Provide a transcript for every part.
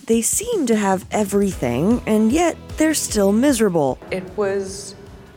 They seem to have everything, and yet they're still miserable. It was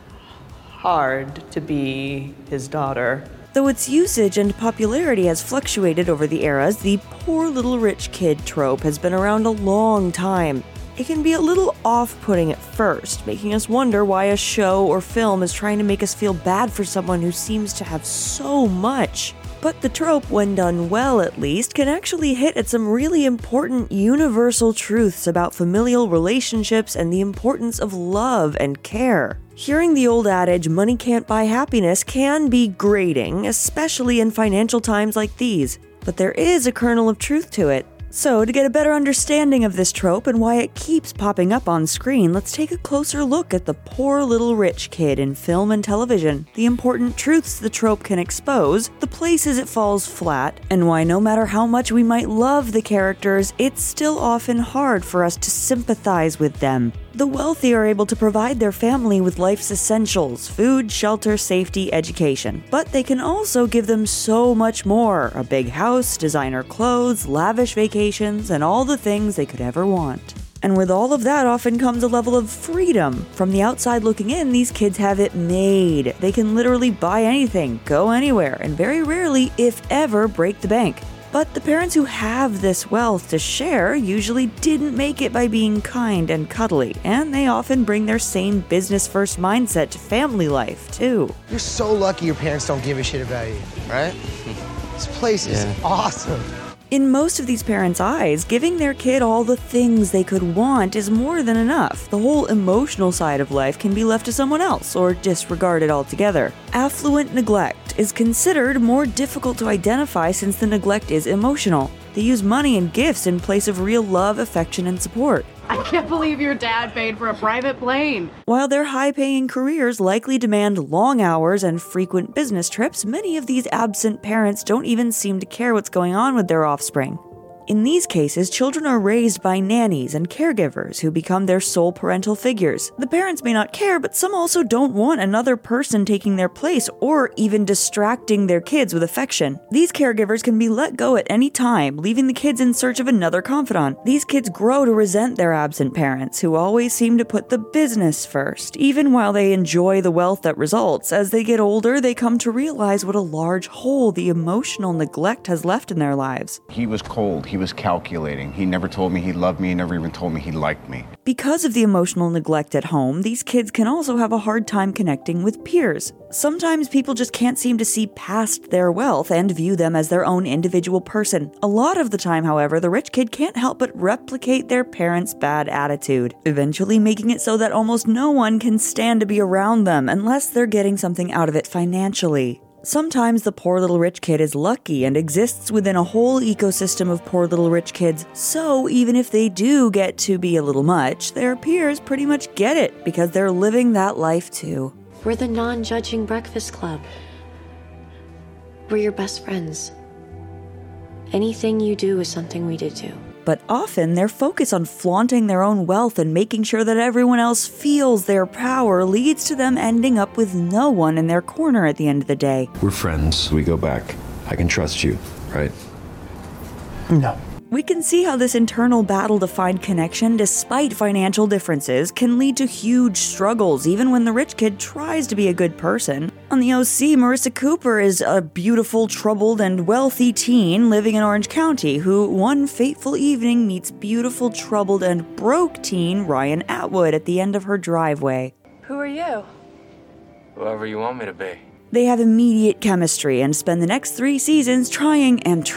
hard to be his daughter. Though its usage and popularity has fluctuated over the eras, the poor little rich kid trope has been around a long time. It can be a little off-putting at first, making us wonder why a show or film is trying to make us feel bad for someone who seems to have so much. But the trope, when done well at least, can actually hit at some really important universal truths about familial relationships and the importance of love and care. Hearing the old adage, money can't buy happiness, can be grating, especially in financial times like these. But there is a kernel of truth to it. So, to get a better understanding of this trope and why it keeps popping up on screen, let's take a closer look at the poor little rich kid in film and television, the important truths the trope can expose, the places it falls flat, and why no matter how much we might love the characters, it's still often hard for us to sympathize with them. The wealthy are able to provide their family with life's essentials, food, shelter, safety, education. But they can also give them so much more: a big house, designer clothes, lavish vacations, and all the things they could ever want. And with all of that often comes a level of freedom. From the outside looking in, these kids have it made. They can literally buy anything, go anywhere, and very rarely, if ever, break the bank. But the parents who have this wealth to share usually didn't make it by being kind and cuddly, and they often bring their same business-first mindset to family life, too. You're so lucky your parents don't give a shit about you, right? This place is awesome. In most of these parents' eyes, giving their kid all the things they could want is more than enough. The whole emotional side of life can be left to someone else or disregarded altogether. Affluent neglect is considered more difficult to identify since the neglect is emotional. They use money and gifts in place of real love, affection, and support. I can't believe your dad paid for a private plane. While their high-paying careers likely demand long hours and frequent business trips, many of these absent parents don't even seem to care what's going on with their offspring. In these cases, children are raised by nannies and caregivers who become their sole parental figures. The parents may not care, but some also don't want another person taking their place or even distracting their kids with affection. These caregivers can be let go at any time, leaving the kids in search of another confidant. These kids grow to resent their absent parents, who always seem to put the business first, even while they enjoy the wealth that results. As they get older, they come to realize what a large hole the emotional neglect has left in their lives. He was cold. He was calculating. He never told me he loved me. He never even told me he liked me. Because of the emotional neglect at home, these kids can also have a hard time connecting with peers. Sometimes people just can't seem to see past their wealth and view them as their own individual person. A lot of the time, however, the rich kid can't help but replicate their parents' bad attitude, eventually making it so that almost no one can stand to be around them unless they're getting something out of it financially. Sometimes the poor little rich kid is lucky and exists within a whole ecosystem of poor little rich kids, so even if they do get to be a little much, their peers pretty much get it because they're living that life too. We're the non-judging breakfast club. We're your best friends. Anything you do is something we did too. But often, their focus on flaunting their own wealth and making sure that everyone else feels their power leads to them ending up with no one in their corner at the end of the day. We're friends. We go back. I can trust you, right? No. We can see how this internal battle to find connection despite financial differences can lead to huge struggles even when the rich kid tries to be a good person. On the OC, Marissa Cooper is a beautiful, troubled, and wealthy teen living in Orange County who one fateful evening meets beautiful, troubled, and broke teen Ryan Atwood at the end of her driveway. Who are you? Whoever you want me to be. They have immediate chemistry and spend the next 3 seasons trying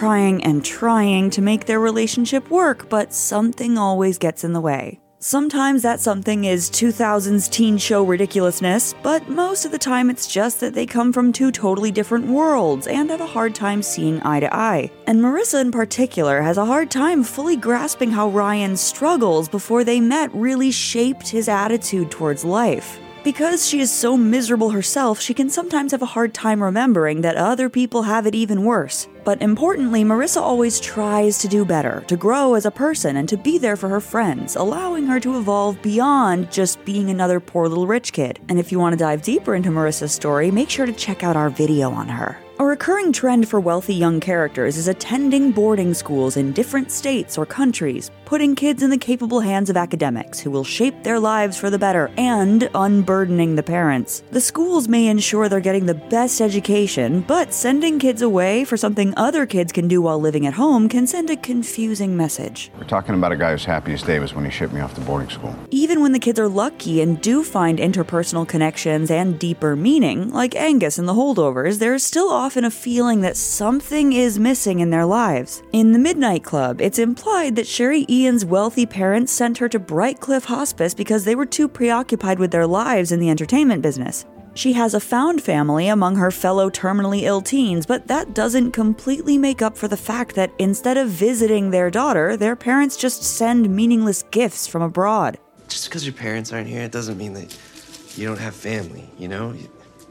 to make their relationship work, but something always gets in the way. Sometimes that something is 2000s teen show ridiculousness, but most of the time it's just that they come from 2 totally different worlds and have a hard time seeing eye to eye. And Marissa in particular has a hard time fully grasping how Ryan's struggles before they met really shaped his attitude towards life. Because she is so miserable herself, she can sometimes have a hard time remembering that other people have it even worse. But importantly, Marissa always tries to do better, to grow as a person, and to be there for her friends, allowing her to evolve beyond just being another poor little rich kid. And if you want to dive deeper into Marissa's story, make sure to check out our video on her. A recurring trend for wealthy young characters is attending boarding schools in different states or countries, putting kids in the capable hands of academics who will shape their lives for the better and unburdening the parents. The schools may ensure they're getting the best education, but sending kids away for something other kids can do while living at home can send a confusing message. We're talking about a guy whose happiest day was when he shipped me off to boarding school. Even when the kids are lucky and do find interpersonal connections and deeper meaning, like Angus and the Holdovers, there's still often a feeling that something is missing in their lives. In The Midnight Club, it's implied that Sherry Ian's wealthy parents sent her to Brightcliff Hospice because they were too preoccupied with their lives in the entertainment business. She has a found family among her fellow terminally ill teens, but that doesn't completely make up for the fact that instead of visiting their daughter, their parents just send meaningless gifts from abroad. Just because your parents aren't here, it doesn't mean that you don't have family, you know? You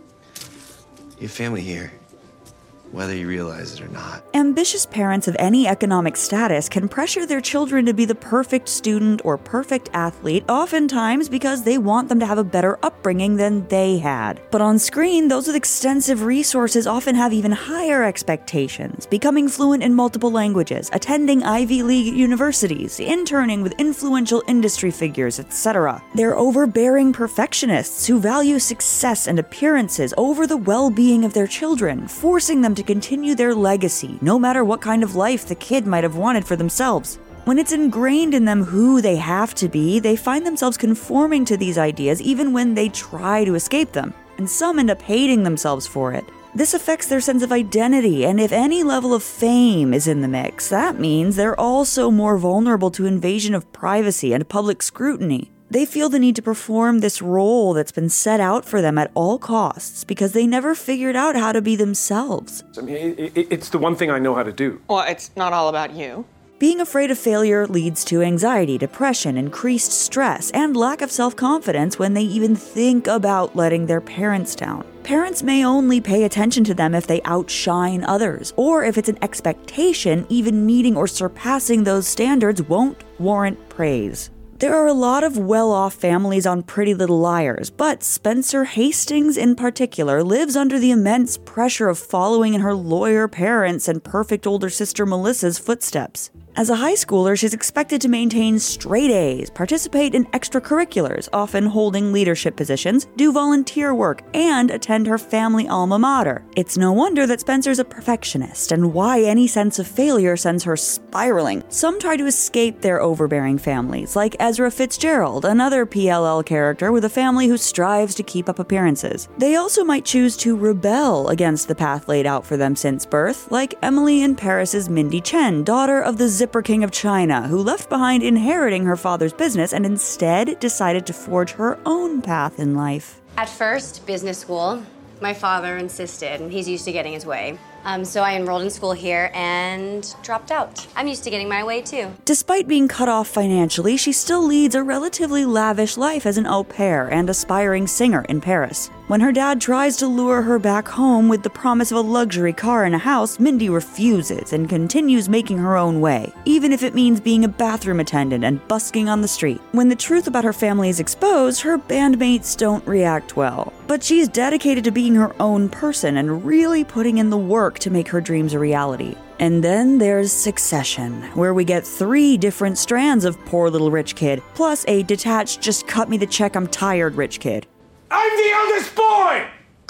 have family here, whether you realize it or not. Ambitious parents of any economic status can pressure their children to be the perfect student or perfect athlete, oftentimes because they want them to have a better upbringing than they had. But on screen, those with extensive resources often have even higher expectations, becoming fluent in multiple languages, attending Ivy League universities, interning with influential industry figures, etc. They're overbearing perfectionists who value success and appearances over the well-being of their children, forcing them to continue their legacy, no matter what kind of life the kid might have wanted for themselves. When it's ingrained in them who they have to be, they find themselves conforming to these ideas even when they try to escape them, and some end up hating themselves for it. This affects their sense of identity, and if any level of fame is in the mix, that means they're also more vulnerable to invasion of privacy and public scrutiny. They feel the need to perform this role that's been set out for them at all costs because they never figured out how to be themselves. I mean, it's the one thing I know how to do. Well, it's not all about you. Being afraid of failure leads to anxiety, depression, increased stress, and lack of self-confidence when they even think about letting their parents down. Parents may only pay attention to them if they outshine others, or if it's an expectation, even meeting or surpassing those standards won't warrant praise. There are a lot of well-off families on Pretty Little Liars, but Spencer Hastings in particular lives under the immense pressure of following in her lawyer parents and perfect older sister Melissa's footsteps. As a high schooler, she's expected to maintain straight A's, participate in extracurriculars, often holding leadership positions, do volunteer work, and attend her family alma mater. It's no wonder that Spencer's a perfectionist, and why any sense of failure sends her spiraling. Some try to escape their overbearing families, like Ezra Fitzgerald, another PLL character with a family who strives to keep up appearances. They also might choose to rebel against the path laid out for them since birth, like Emily in Paris's Mindy Chen, daughter of the Zipper King of China, who left behind inheriting her father's business and instead decided to forge her own path in life. At first, business school. My father insisted, and he's used to getting his way. So I enrolled in school here and dropped out. I'm used to getting my way too. Despite being cut off financially, she still leads a relatively lavish life as an au pair and aspiring singer in Paris. When her dad tries to lure her back home with the promise of a luxury car and a house, Mindy refuses and continues making her own way, even if it means being a bathroom attendant and busking on the street. When the truth about her family is exposed, her bandmates don't react well. But she's dedicated to being her own person and really putting in the work to make her dreams a reality. And then there's Succession, where we get 3 different strands of poor little rich kid, plus a detached, just cut me the check, I'm tired rich kid. I'm the eldest boy!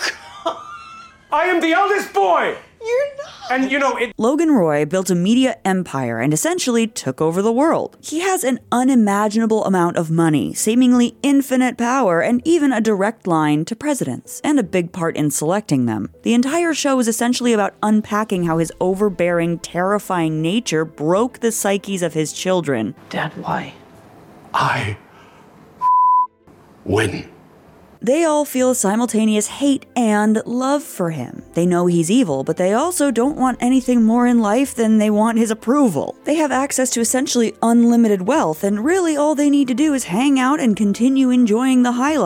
I am the eldest boy! You're not. And you know, Logan Roy built a media empire and essentially took over the world. He has an unimaginable amount of money, seemingly infinite power, and even a direct line to presidents, and a big part in selecting them. The entire show is essentially about unpacking how his overbearing, terrifying nature broke the psyches of his children. Dad, why? I win. They all feel a simultaneous hate and love for him. They know he's evil, but they also don't want anything more in life than they want his approval. They have access to essentially unlimited wealth, and really all they need to do is hang out and continue enjoying the high life.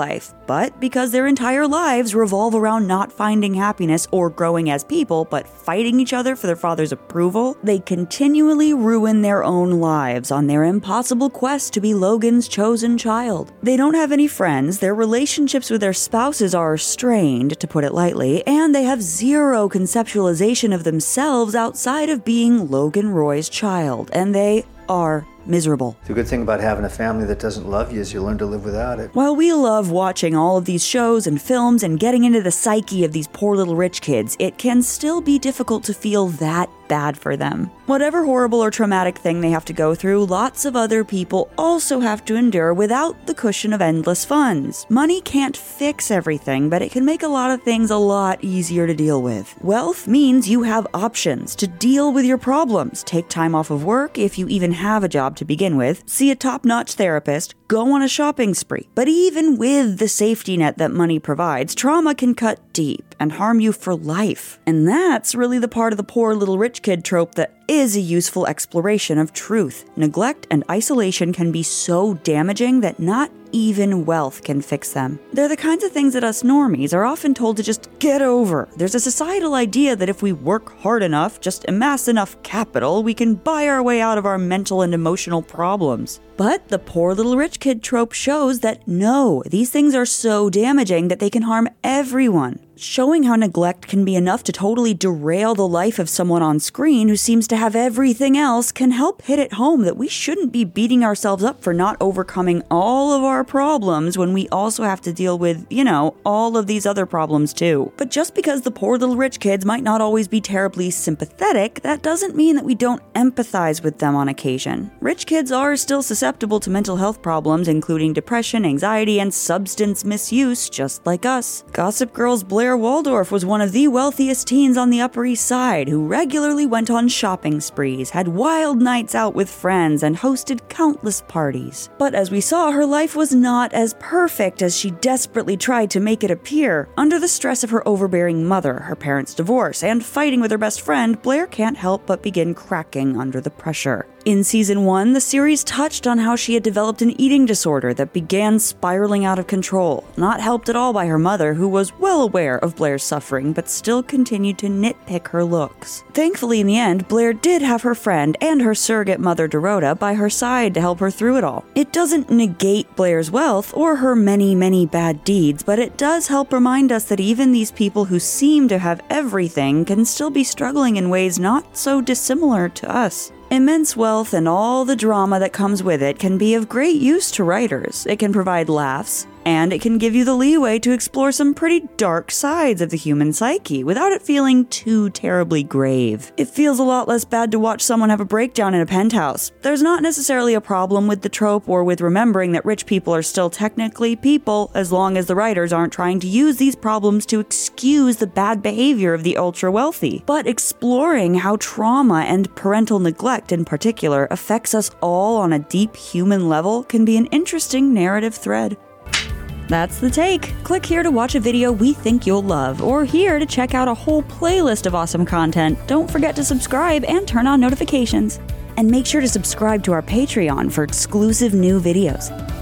But because their entire lives revolve around not finding happiness or growing as people, but fighting each other for their father's approval, they continually ruin their own lives on their impossible quest to be Logan's chosen child. They don't have any friends, their relationships with their spouses are strained, to put it lightly, and they have zero conceptualization of themselves outside of being Logan Roy's child, and they are miserable. The good thing about having a family that doesn't love you is you learn to live without it. While we love watching all of these shows and films and getting into the psyche of these poor little rich kids, it can still be difficult to feel that bad for them. Whatever horrible or traumatic thing they have to go through, lots of other people also have to endure without the cushion of endless funds. Money can't fix everything, but it can make a lot of things a lot easier to deal with. Wealth means you have options to deal with your problems. Take time off of work if you even have a job to begin with, see a top-notch therapist, go on a shopping spree. But even with the safety net that money provides, trauma can cut deep and harm you for life. And that's really the part of the poor little rich kid trope that is a useful exploration of truth. Neglect and isolation can be so damaging that not even wealth can fix them. They're the kinds of things that us normies are often told to just get over. There's a societal idea that if we work hard enough, just amass enough capital, we can buy our way out of our mental and emotional problems. But the poor little rich kid trope shows that no, these things are so damaging that they can harm everyone. Showing how neglect can be enough to totally derail the life of someone on screen who seems to have everything else can help hit it home that we shouldn't be beating ourselves up for not overcoming all of our problems when we also have to deal with, all of these other problems too. But just because the poor little rich kids might not always be terribly sympathetic, that doesn't mean that we don't empathize with them on occasion. Rich kids are still susceptible to mental health problems, including depression, anxiety, and substance misuse, just like us. Gossip Girl's Blair Waldorf was one of the wealthiest teens on the Upper East Side who regularly went on shopping sprees, had wild nights out with friends, and hosted countless parties. But as we saw, her life was not as perfect as she desperately tried to make it appear. Under the stress of her overbearing mother, her parents' divorce, and fighting with her best friend, Blair can't help but begin cracking under the pressure. In Season 1, the series touched on how she had developed an eating disorder that began spiraling out of control, not helped at all by her mother, who was well aware of Blair's suffering but still continued to nitpick her looks. Thankfully, in the end, Blair did have her friend and her surrogate mother Dorota by her side to help her through it all. It doesn't negate Blair's wealth or her many, many bad deeds, but it does help remind us that even these people who seem to have everything can still be struggling in ways not so dissimilar to us. Immense wealth and all the drama that comes with it can be of great use to writers. It can provide laughs, and it can give you the leeway to explore some pretty dark sides of the human psyche without it feeling too terribly grave. It feels a lot less bad to watch someone have a breakdown in a penthouse. There's not necessarily a problem with the trope or with remembering that rich people are still technically people, as long as the writers aren't trying to use these problems to excuse the bad behavior of the ultra-wealthy. But exploring how trauma and parental neglect in particular affects us all on a deep human level can be an interesting narrative thread. That's the take. Click here to watch a video we think you'll love, or here to check out a whole playlist of awesome content. Don't forget to subscribe and turn on notifications. And make sure to subscribe to our Patreon for exclusive new videos.